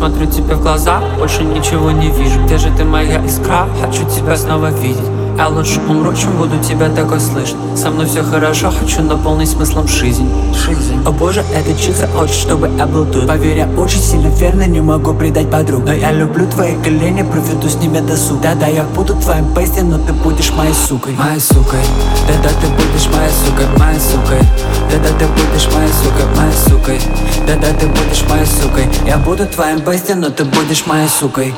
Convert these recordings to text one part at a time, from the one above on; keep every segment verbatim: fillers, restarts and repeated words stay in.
смотрю тебе в глаза, больше ничего не вижу. Где же ты, моя искра? Хочу тебя снова видеть. Я лучше умру, чем буду тебя такой слышать. Со мной все хорошо, хочу наполнить смыслом жизнь. Жизнь. О боже, этот чисто хочет, чтобы я был тут. Поверь, я очень сильно верно, не могу предать подруг. Но я люблю твои колени, проведу с ними досуг. Да-да, я буду твоим бести, но ты будешь моей сукой. Моей сукой. Да-да, ты будешь моей сукой, моей сукой. Да-да, ты будешь моей сукой, моей сукой. Да-да, ты будешь моей сукой. Я буду твоим бести, но ты будешь моей сукой.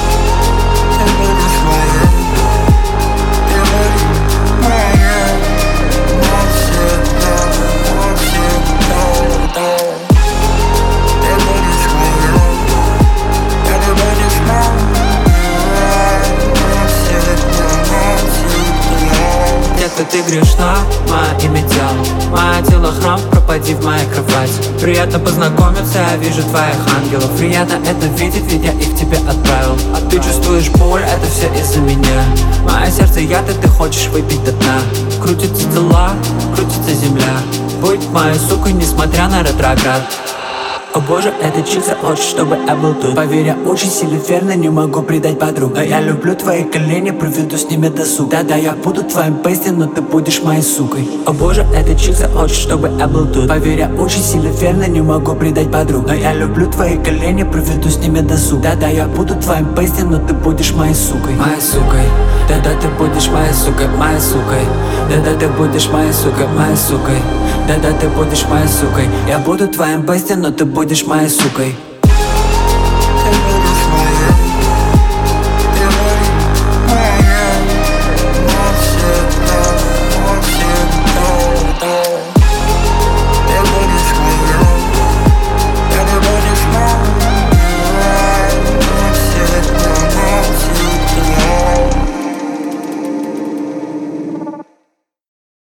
Ты грешна, мое имя тело, мое тело храм, пропади в моей кровати. Приятно познакомиться, я вижу твоих ангелов. Приятно это видеть, ведь я их тебе отправил. А ты чувствуешь боль, это все из-за меня. Мое сердце яд, и ты хочешь выпить до дна. Крутятся дела, крутится земля. Будь моей сукой, несмотря на ретроград. О боже, этот чисто хочет, чтобы я был тут. Поверь, я очень сильно верно, не могу предать подруг. Но я люблю твои колени, проведу с ними досуг. Да-да, я буду твоим бести, но ты будешь моей сукой. О боже, этот чисто хочет, чтобы я был тут. Поверь, я очень сильно верно, не могу предать подруг. Но я люблю твои колени, проведу с ними досуг. Да-да, я буду твоим бести, но ты будешь моей сукой. Моей сукой. Да-да, ты будешь моей сукой, моей сукой. Да-да, ты будешь моей сукой, моей сукой. Да-да, ты будешь моей сукой. Я буду твоим бести, но ты будешь моей сукой.